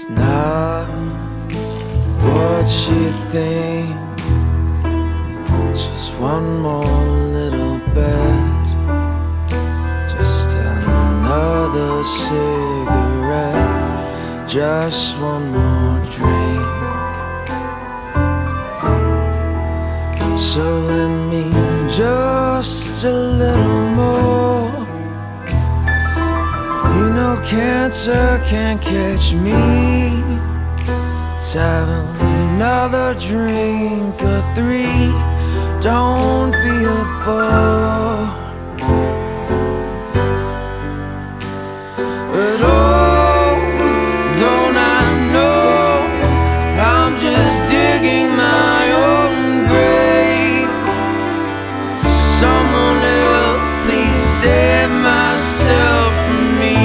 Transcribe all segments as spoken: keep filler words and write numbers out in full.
It's not what you think, just one more little bed, just another cigarette, just one more drink. So lend me just a little more. You know cancer can't catch me. Let's have another drink or three. Don't be a bore. But oh, don't I know I'm just digging my own grave. Someone else, please save myself from me.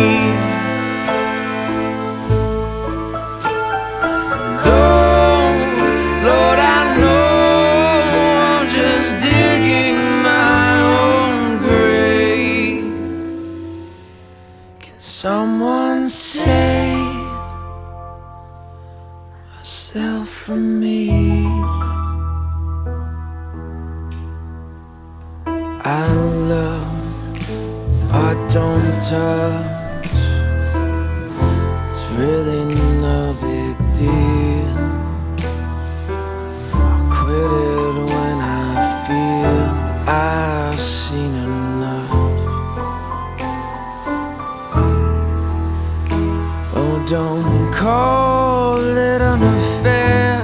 Don't, Lord, I know I'm just digging my own grave. Can someone save myself from me? I love, I don't touch. It's really no big deal. I'll quit it when I feel I've seen enough. Oh, don't call it an affair.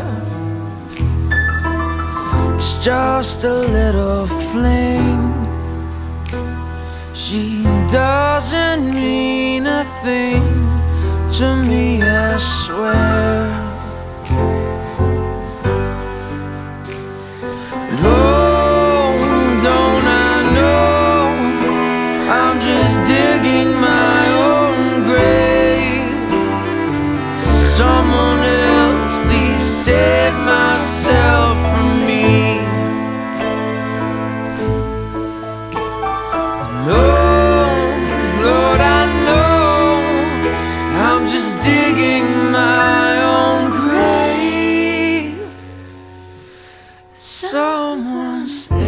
It's just a little fling. She doesn't mean a thing to me, I swear. Oh, don't I know I'm just digging my own grave. Someone else, please save myself from me. Lord, I know I'm just digging my own grave. Someone's there.